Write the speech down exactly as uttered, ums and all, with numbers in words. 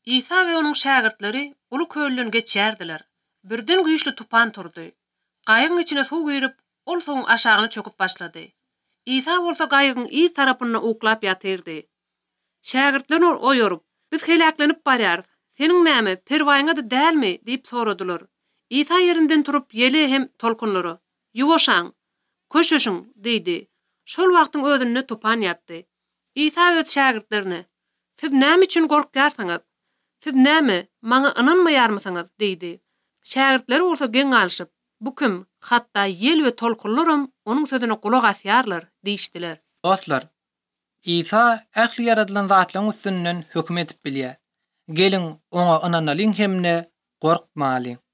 İsa we onuň şagirdleri uly köllüni geçýärdiler. Birden güýçli tupan turdy. Gaýygyň içine suw girip, ol suwuň aşagyna çöküp başlady. İsa bolsa gaýygyň iyi tarapyna uklap ýatyrdy. Şagirdler oýurup, "Biz helaklenip barýarys. Seniň näme, perwaýyňa da dälmi?" diýip soradylar. İsa ýerinden turup ýeli hem tolkunlary, "Ýuwaşaň, köşeşiň" diýdi. Şol wagtyň özünde tupan ýatdy. İsa öz şagirdlerine, "Siz näme üçin gorkýarsyňyz? Siz näme, maňa ynanmaýarmysyňyz?" diýdi. Şagirdler bolsa geň alyşyp, "Bu kim? Hatda ýel we tolkunlarym onuň sözüne kulak asýarlar" diýişdiler. Dostlar, İsa ähli yaradylan zatlaryň üstünden höküm edip bilýär. Gelin oňa ynanalyň hemne gorkmalyň.